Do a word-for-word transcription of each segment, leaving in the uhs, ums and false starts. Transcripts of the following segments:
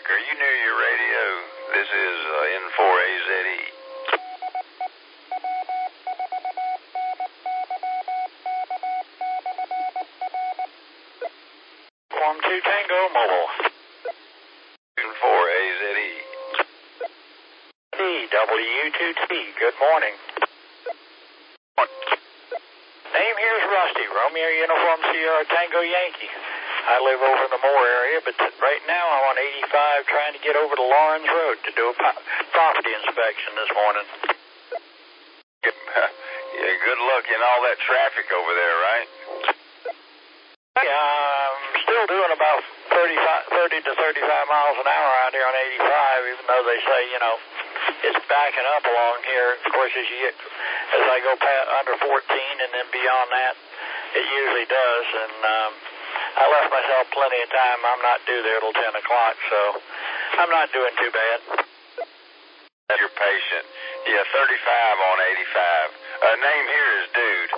Are you near your radio? This is uh, N four A Z E. Form two Tango Mobile. N four A Z E. D W two T, good morning. Name here is Rusty, Romeo Uniform Sierra Tango Yankee. I live over in the Moore area, but right now I'm on eighty-five trying to get over to Lawrence Road to do a po- property inspection this morning. Yeah, good luck in all that traffic over there, right? Yeah, I'm still doing about thirty-five, thirty to thirty-five miles an hour out here on eighty-five, even though they say, you know, it's backing up along here. Of course, as you get, as I go past under fourteen and then beyond that, it usually does. And um, I left myself plenty of time. I'm not due there till ten o'clock, so I'm not doing too bad. You're patient. Yeah, thirty-five on eighty-five. Uh, name here is Dude.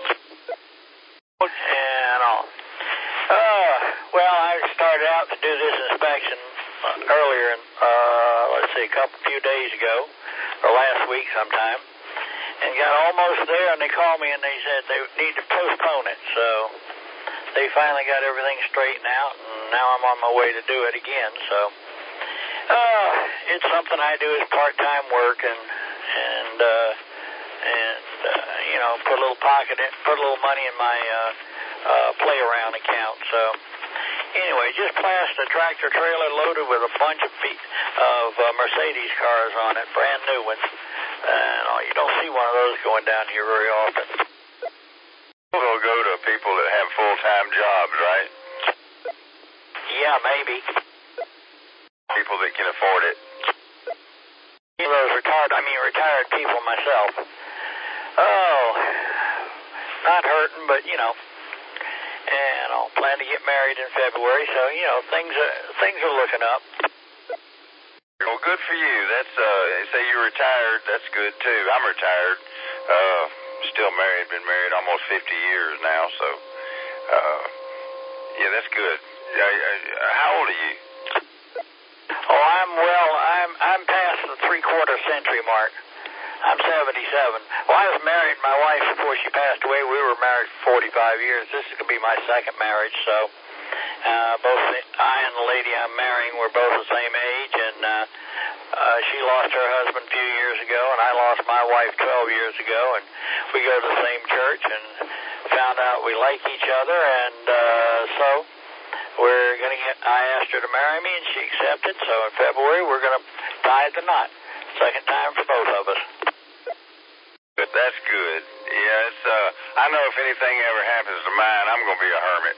And all. Uh, well, I started out to do this inspection earlier, uh, let's see, a couple few days ago, or last week sometime, and got almost there, and they called me and they said they need to postpone it. So they finally got everything straightened out, and now I'm on my way to do it again. So uh, it's something I do as part-time work, and and uh, and uh, you know, put a little pocket in, put a little money in my uh, uh, play-around account. So anyway, just passed a tractor trailer loaded with a bunch of feet of uh, Mercedes cars on it, brand new ones. And uh, you don't see one of those going down here very often. We'll go to people that have full-time jobs, right? Yeah, maybe. People that can afford it. You know, those retired, I mean retired people myself. Oh, not hurting, but you know. And I'll plan to get married in February, so you know things are things are looking up. Well, good for you. That's uh, say you're retired. That's good too. I'm retired. Uh, still married. Been married almost fifty years now. So, uh, yeah, that's good. Uh, uh, how old are you? Oh, I'm well. I'm I'm past the three quarter century mark. I'm seventy-seven. Well, I was married. My wife, before she passed away, we were married for forty-five years. This is going to be my second marriage, so uh, both I and the lady I'm marrying were both the same age, and uh, uh, she lost her husband a few years ago, and I lost my wife twelve years ago, and we go to the same church, and found out we like each other, and uh, so we're going to get, I asked her to marry me, and she accepted, so in February we're going to tie the knot. Second time for both of us. But that's good. Yeah, it's, uh, I know if anything ever happens to mine, I'm going to be a hermit.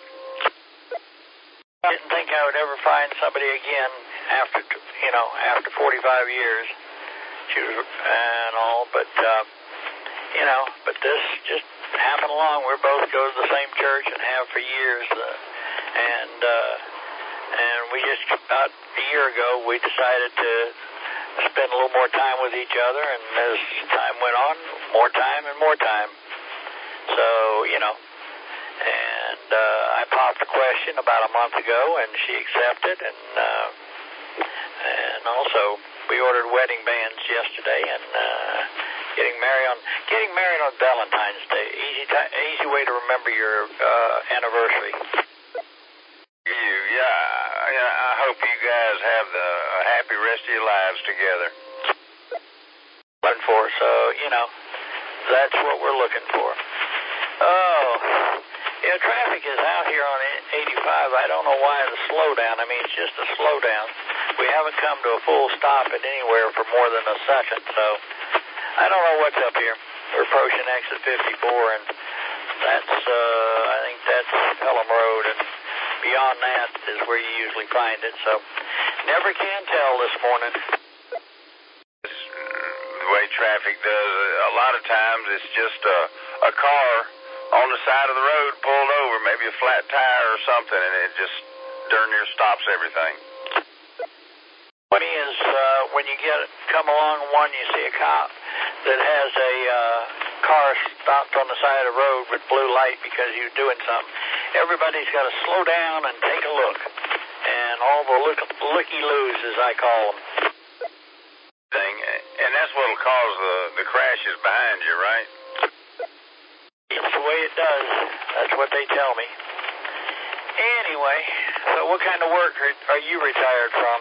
I didn't think I would ever find somebody again after, you know, after forty-five years. She was, and all, but, uh, you know, but this just happened along. We both go to the same church and have for years. Uh, and, uh, and we just, about a year ago, we decided to spend a little more time with each other, and as time went on, more time and more time. So, you know, and uh, I popped the question about a month ago, and she accepted, and uh, and also we ordered wedding bands yesterday, and uh, getting married on getting married on Valentine's Day. Easy t- easy way to remember your uh, anniversary. You, yeah, I, I hope you guys have the a happy rest of your lives together. Looking for, so you know, that's what we're looking for. Oh, yeah, traffic is out here on eighty-five. I don't know why the slowdown. I mean, it's just a slowdown. We haven't come to a full stop at anywhere for more than a second, so I don't know what's up here. We're approaching exit fifty-four, and that's, uh, I think that's Pelham Road, and beyond that is where you usually find it, so never can tell this morning. The way traffic does, a lot of times it's just a, a car on the side of the road pulled over, maybe a flat tire or something, and it just darn near stops everything. Funny is uh, when you get come along one, you see a cop that has a uh, car stopped on the side of the road with blue light because you're doing something. Everybody's got to slow down and take a look. And all the look, looky-loos, as I call them. Thing, and that's what'll cause the, the crashes behind you, right? It's the way it does. That's what they tell me. Anyway, so what kind of work are, are you retired from?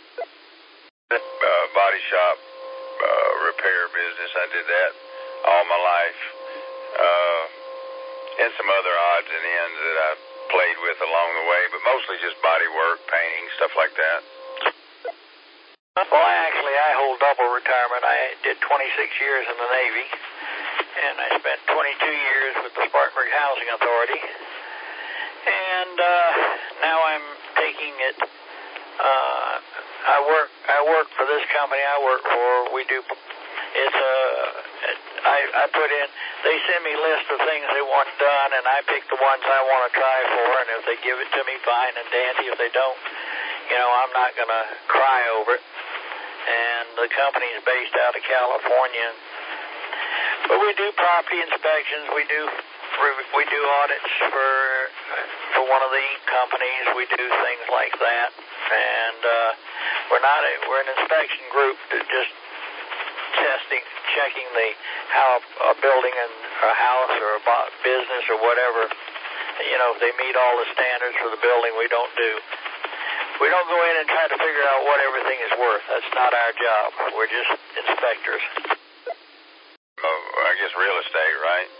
Uh, body shop, uh, repair business. I did that all my life. Uh, and some other odds and ends that I played with along the way, but mostly just body work, painting, stuff like that. Well, actually, I hold double retirement. I did twenty-six years in the Navy, and I spent twenty-two years with the Spartanburg Housing Authority. And uh, now I'm taking it. Uh, I work. I work for this company. I work for. We do. It's a. I I put in. They send me a list of things they want done, and I pick the ones I want to try for. And if they give it to me, fine and dandy. If they don't, you know, I'm not going to cry over it. And the company's based out of California. But we do property inspections. We do. We do audits for for one of the ink companies. We do things like that, and uh, we're not a, we're an inspection group that just testing, checking the how a building and a house or a business or whatever, you know, if they meet all the standards for the building. We don't do. We don't go in and try to figure out what everything is worth. That's not our job. We're just inspectors. Oh, I guess real estate, right?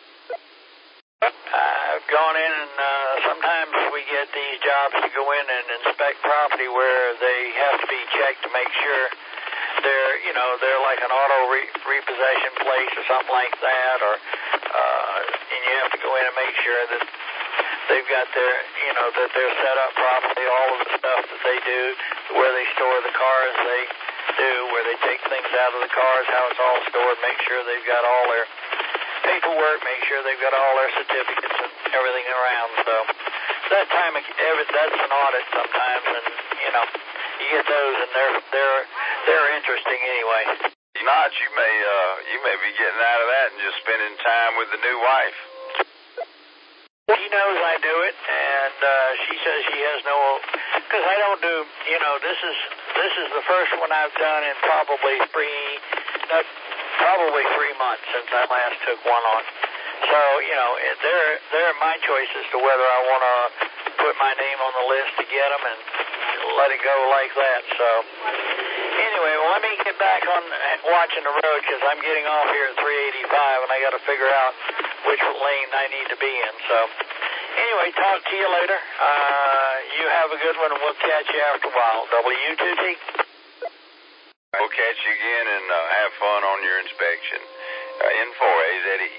I've gone in and uh, sometimes we get these jobs to go in and inspect property where they have to be checked to make sure they're, you know, they're like an auto re- repossession place or something like that, or uh, and you have to go in and make sure that they've got their, you know, that they're set up properly, all of the stuff that they do, where they store the cars they do, where they take things out of the cars, how it's all stored, make sure they've got all their paperwork, make sure they've got all their certificates and everything around. So that time, every, that's an audit sometimes, and you know, you get those, and they're they're they're interesting anyway. If not, you may uh, you may be getting out of that and just spending time with the new wife. She knows I do it, and uh, she says she has no, because I don't do, you know, this is this is the first one I've done in probably three, uh, probably three months since I last took one on. So, you know, it, they're they're my choice as to whether I want to put my name on the list to get them and let it go like that. So, anyway, well, let me get back on watching the road because I'm getting off here at three eighty-five, and I got to figure out which lane I need to be in. So, anyway, talk to you later. Uh, you have a good one, and we'll catch you after a while. W two T. We'll catch you again and uh, have fun on your inspection. Uh, N four A Z E.